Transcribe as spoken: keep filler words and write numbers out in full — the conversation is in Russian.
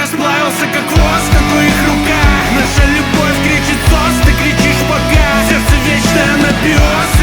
расплавился, как воск на твоих руках. Наша любовь кричит сос, ты кричишь пока. Сердце вечное анабиоз.